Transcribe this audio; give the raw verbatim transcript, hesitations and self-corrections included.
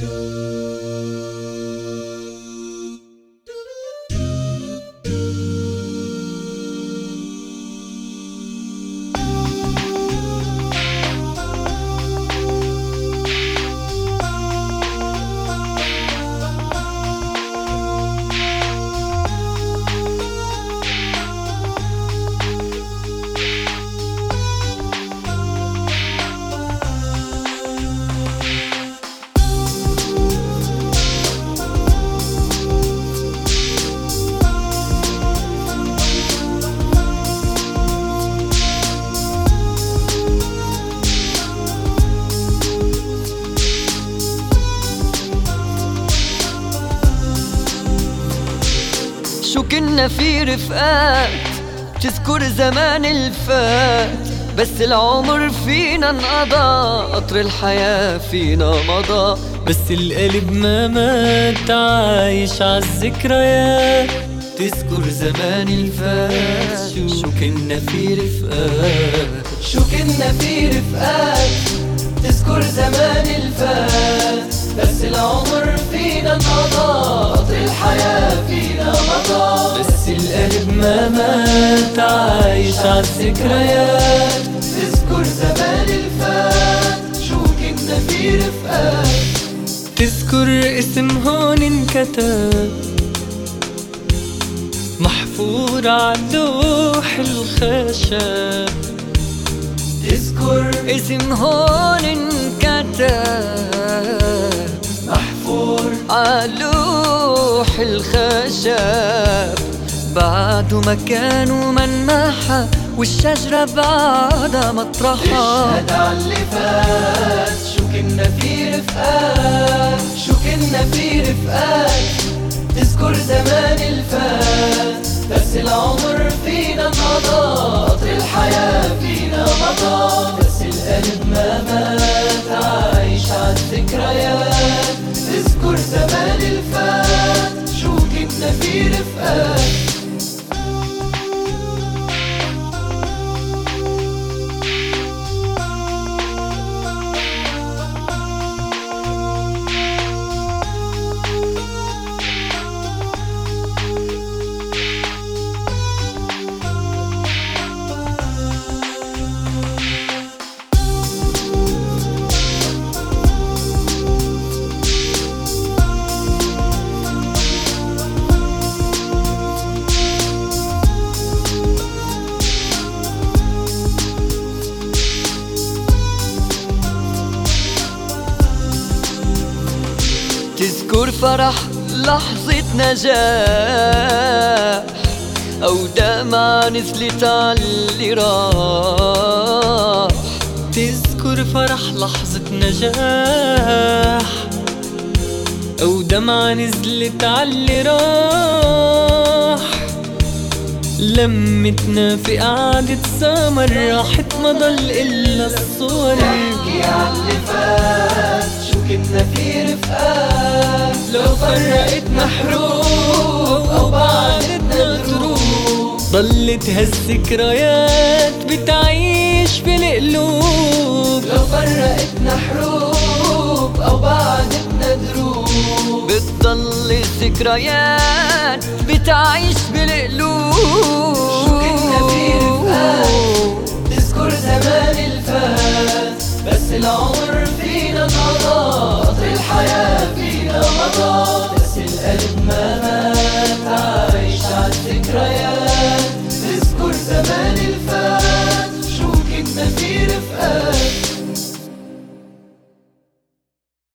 شو كنا في رفقات تذكر زمان الفات، بس العمر فينا انقضى، قطر الحياة فينا مضى، بس القلب ما مات عايش عالذكريات. تذكر زمان الفات شو كنا في رفقات، شو كنا في رفقات تذكر زمان الفات، بس العمر فينا انقضى، قطر الحياة فينا مضى، بس القلب ما مات عايش عالذكريات. تذكر زمان الفات شو كنا في رفقات. تذكر اسم هون انكتب محفور عاللوح الخشب، تذكر اسم هون انكتب محفور عاللوح الخشب، بعده مكان ومنمحة والشجرة بعدها مطرحها. اشهد عاللي فات شو كنا في رفقات، شو كنا في رفقات تذكر زمان الفات، بس العمر فينا انقضى، قطر الحياة فينا مضى، بس القلب ما مات عايش عالذكريات. تذكر زمان الفات شو كنا في رفقات. تذكر فرح لحظة نجاح أو دمعة نزلت عاللي راح. تذكر فرح لحظة نجاح أو دمعة نزلت عاللي راح، لمتنا في قعدة سمر راحت ما ضل إلا الصور. نحكي عاللي فات شو كنا في رفقات، لو فرقتنا حروب أو بعدتنا دروب، ضلت هالذكريات بتعيش بالقلوب. لو فرقتنا حروب أو بعدتنا دروب، بتضل الذكريات بتعيش بالقلوب. شو كنا في رفقات تذكر زمان الفات، بس العمر فينا انقضى، قطر الحياة فينا مضى، بس القلب ما مات عايش عالذكريات. تذكر زمان الفات شو كنا في رفقات.